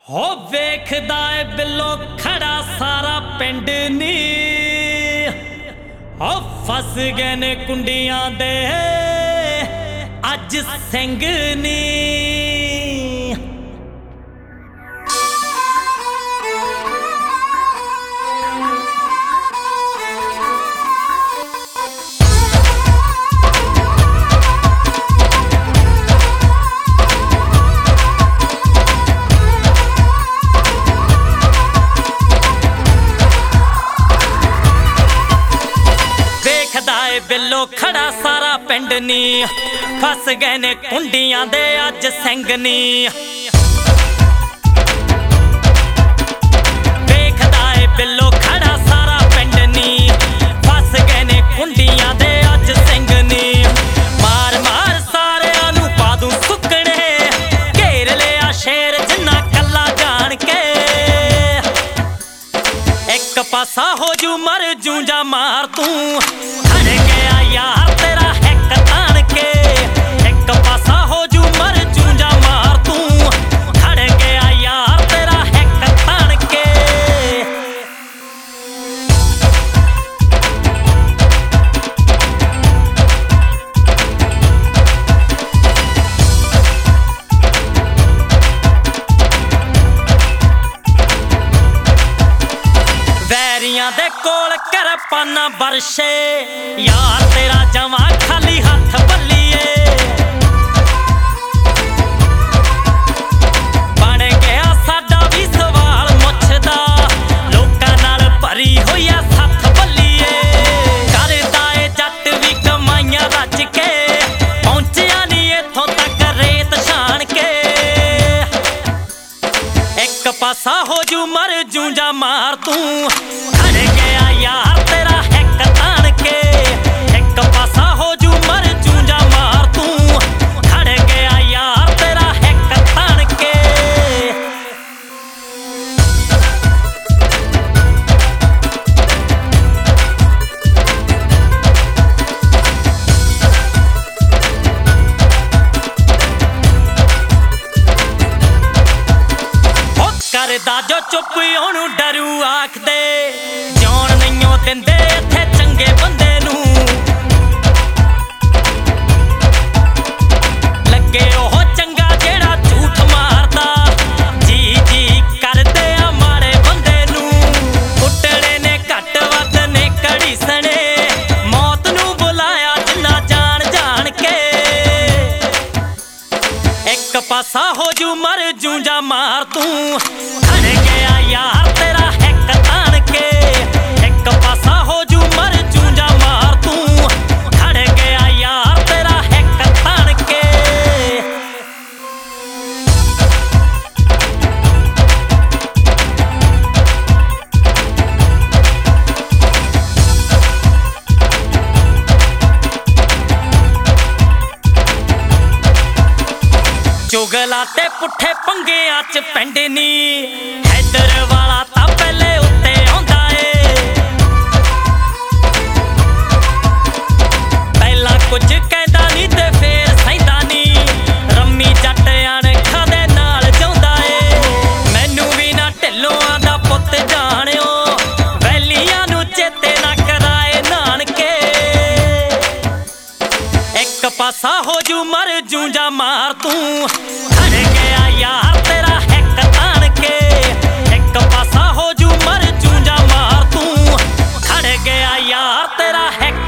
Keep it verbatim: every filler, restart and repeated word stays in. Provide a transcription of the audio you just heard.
हो वेखदा ए बिल्लो खड़ा सारा पिंड नी हो फस गए ने कुंडियां दे अज सिंह नी। बिल्लो खड़ा सारा पिंड नी फस गए ने कुंडियां दे अज सिंह नी। देखदा ए बिल्लो खड़ा सारा पिंड नी फस गए ने कुंडियां दे अज सिंह नी। मार मार सारियां नूं पा दूं सुकड़े घेर लिया शेर जिन्ना कल्ला जान के। एक पासा हो जू मर जू जा मार तू गया यार तेरा हिक तान के। एक पासा हो जू मर जूंजा मार तू खड़ गया यार तेरा हिक तान के। वैरियां दे कोल कर पाना बरशे यार तेरा जमा खाली हाथ बल्लीए। बन गया साडा भी सवाल मुछदा लोकां नाल भरी होई आ सत्थ बल्लीए। करदा ए जट भी कमाइयां रज के पहुंचिया नहीं इत्थों तक रेत छान के। एक पासा हो जू मर जू जा मार तू खड़ गया यार तेरा हिक तान के। एक पासा हो जू मर जू जा मार तू खड़ गया यार तेरा हिक तान के। हो करदा जो चुप ओनू डरू आख दे जान नहीं दिंदे इत्थे चंगे बंदे नू। लगे ओह चंगा जेड़ा झूठ मारदा जी जी करदे आ माड़े बंदे नू। कुटड़े ने घट वध ने कड़ी सने मौत नू बुलाया जिन्ना जान जान के। एक पासा हो जू मर जू जा मार तू खड़ गया यार तेरा हिक तान के। एक पासा हो जू मर जू जा मार तू खड़ गया यार तेरा हिक तान के। चुगला ते पुठे पंगियां च पिंड नी हैदर वाला तां पहले उत्ते आउंदा ए। पहला कुछ कहंदा नी ते फेर सहिंदा नी रम्मी जट अणखां दे नाल जाउंदा ए। मैनू भी ना ढिल्लों दा पुੱਤ जाणिओ वैलियां नू चेते ना कराए नानके। एक पासा हो जू मर जू जा मार तू खड़ गया यार तेरा हिक तान के। एक पासा हो जू मर जू जा मार तू खड़ गया यार तेरा हिक